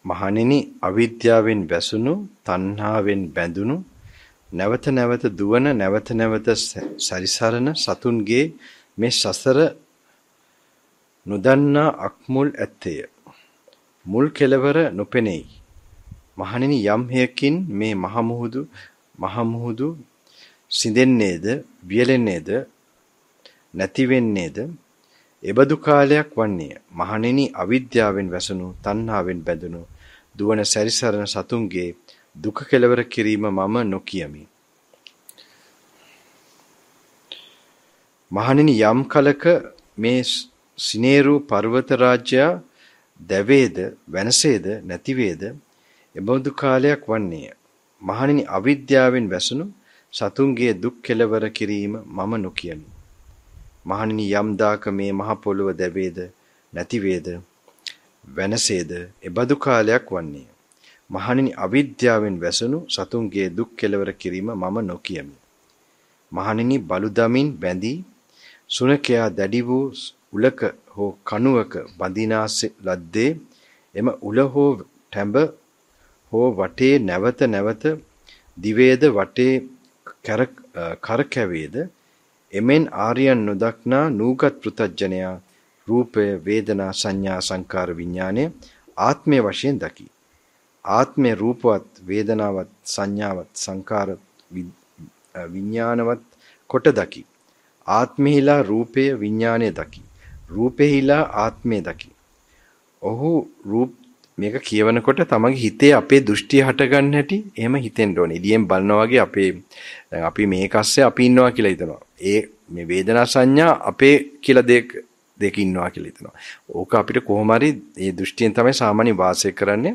මහණෙනි අවිද්‍යාවෙන් වැසුණු තණ්හාවෙන් බැඳුණු නැවත නැවත දුවන නැවත නැවත සැරිසරන සතුන්ගේ මේ සසර නොදන්නා අක්මුල් ඇත්තේය. මුල් කෙලවර නොපෙනෙයි. මහණෙනි යම් හේයකින් මේ මහ මුහුදු සිඳෙන්නේද වියලෙන්නේද නැති වෙන්නේද එබඳු කාලයක් වන්නේය. මහණෙනි අවිද්‍යාවෙන් වැසුණු තණ්හාවෙන් බැඳුණු දුවන සැරිසරන සතුන්ගේ දුක කෙලවර කිරීම මම නොකියමි. මහණෙනි යම් කලක මේ සිනේරු පර්වත රාජ්‍යය දැවේද වෙනසේද නැතිවේද එබඳු කාලයක් වන්නේය. මහණෙනි අවිද්‍යාවෙන් වැසුණු සතුන්ගේ දුක් කෙලවර කිරීම මම නොකියමි. මහණෙනි යම් දාක මේ මහ පොළොව දැවේද නැතිවේද වෙනසේද එබඳු කාලයක් වන්නේය. මහණෙනි අවිද්‍යාවෙන් වැසුණු සතුන්ගේ දුක් කෙලවර කිරීම මම නොකියමි. මහණෙනි බලු දමින් බැඳී සුනකයා දැඩි වූ උලක හෝ කණුවක බඳිනාස ලද්දේ එම උල හෝ ටැඹ හෝ වටේ නැවත නැවත දිවේද වටේ කරකැවේද එමෙන් ආර්යයන් නොදක්නා නූගත් පෘතජ්ජනයා රූපය වේදනා සංඥා සංකාර විඥානය ආත්මය වශයෙන් දකි. ආත්මය රූපවත් වේදනාවත් සංඥාවත් සංකාර විඥානවත් කොට දකි. ආත්මෙහිලා රූපය විඥානය දකි. රූපෙහිලා ආත්මය දකි. ඔහු මේක කියවනකොට තමගේ හිතේ අපේ දෘෂ්ටිය හටගන්න හැටි එහෙම හිතෙන්න ඕනේ. එළියෙන් බලනවා වගේ දැන් අපි මේක අස්සේ අපි ඉන්නවා කියලා හිතනවා. මේ වේදනා සංඥා අපේ කියලා දෙක ඉන්නවා කියලා හිතනවා. ඕක අපිට කොහොම හරි මේ දෘෂ්ටියෙන් තමයි සාමාන්‍ය වාසය කරන්නේ.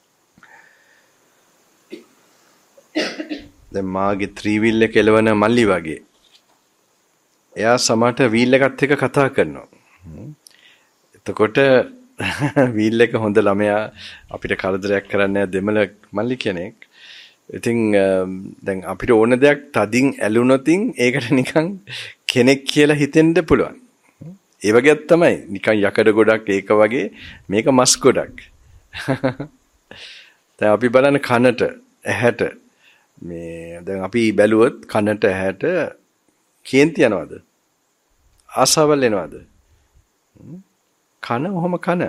දැන් මාගේ ත්‍රිවිල් එක එලවන මල්ලි වගේ. එයා සමහරට වීල් එකත් එක්ක කතා කරනවා. එතකොට වීල් එක හොඳ ළමයා අපිට කරදරයක් කරන්නේ දෙමළ මල්ලි කෙනෙක්. ඉතින් දැන් අපිට ඕන දෙයක් තදින් ඇලුනොතින් ඒකට නිකන් කෙනෙක් කියලා හිතෙන්න පුළුවන්. ඒ වගේක් තමයි නිකන් යකඩ ගොඩක් ඒක වගේ මේක මස් ගොඩක්. දැන් අපි බලන කනට ඇහැට මේ දැන් අපි බැලුවොත් කනට ඇහැට කේන්ති යනවද? ආසාවල් එනවද? කන ඔහොම කන.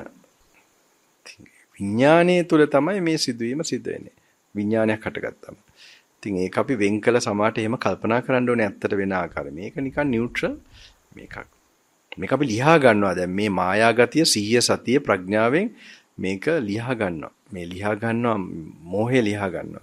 විඥානයේ තුල තමයි මේ සිදුවීම සිද්ධ වෙන්නේ. විඥානයක් හටගත්තම. ඉතින් ඒක අපි වෙන් කළ සමාට එහෙම කල්පනා කරන්න ඕනේ ඇත්තට වෙන ආකාරය. මේක නිකන් නියුට්‍රල් මේකක්. මේක අපි ලියා ගන්නවා දැන් මේ මායාගතිය සිහිය සතිය ප්‍රඥාවෙන් මේක ලියා ගන්නවා. මේ ලියා ගන්නවා මෝහය ලියා ගන්නවා.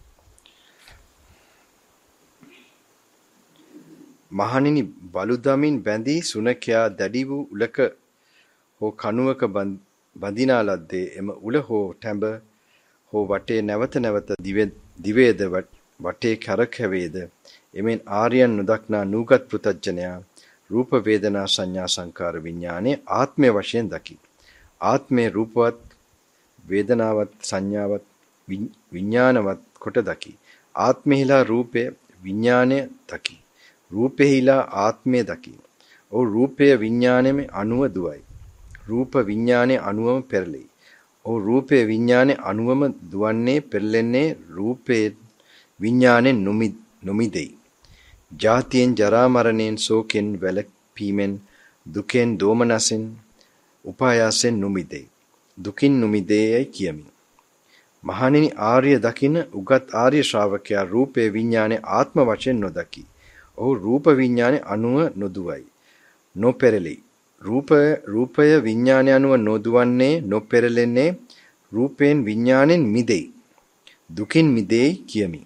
මහණෙනි බලු දමින් බැඳී සුනකයා දැඩි වූ උලක හෝ කණුවක බඳිනා ලද්දේ එම උල හෝ ටැඹ හෝ වටේ නැවත නැවත දිවේද වටේ කරකැවේද එමෙන් ආර්යයන් නොදක්නා නූගත් පෘතජ්ජනයා රූප වේදනා සංඥා සංකාර විඥානේ ආත්මය වශයෙන් දකි. ආත්මේ රූපවත් වේදනාවත් සංඥාවත් විඥානවත් කොට දකි. ආත්මෙහිලා රූපය විඥානය දකි. රූපෙහිලා ආත්මය දකි. ඔව් රූපය විඥානයේ අණුව දුවයි. රූප විඥානයේ අණුවම පෙරලෙයි. ඔව් රූපය විඥානයේ අණුවම දුවන්නේ පෙරලෙන්නේ රූපේ විඥානේ නොමිදෙයි. ජාතියෙන් ජරා මරණයෙන් ශෝකෙන් වැළපීමෙන් දුකෙන් දෝමනසෙන් උපායාසෙන් නොමිදෙයි. දුකින් නොමිදෙයි කියමි. මහණෙනි ආර්ය දකින උගත් ආර්ය ශ්‍රාවකයා රූපේ විඥානේ ආත්ම වශයෙන් නොදකි. ඔහු රූප විඥානේ අණුව නොදුවයි. නොපෙරළෙයි. රූපය විඥානය අනුව නොදුවන්නේ නොපෙරළෙන්නේ රූපයෙන් විඥාණයෙන් මිදෙයි. දුකින් මිදෙයි කියමි.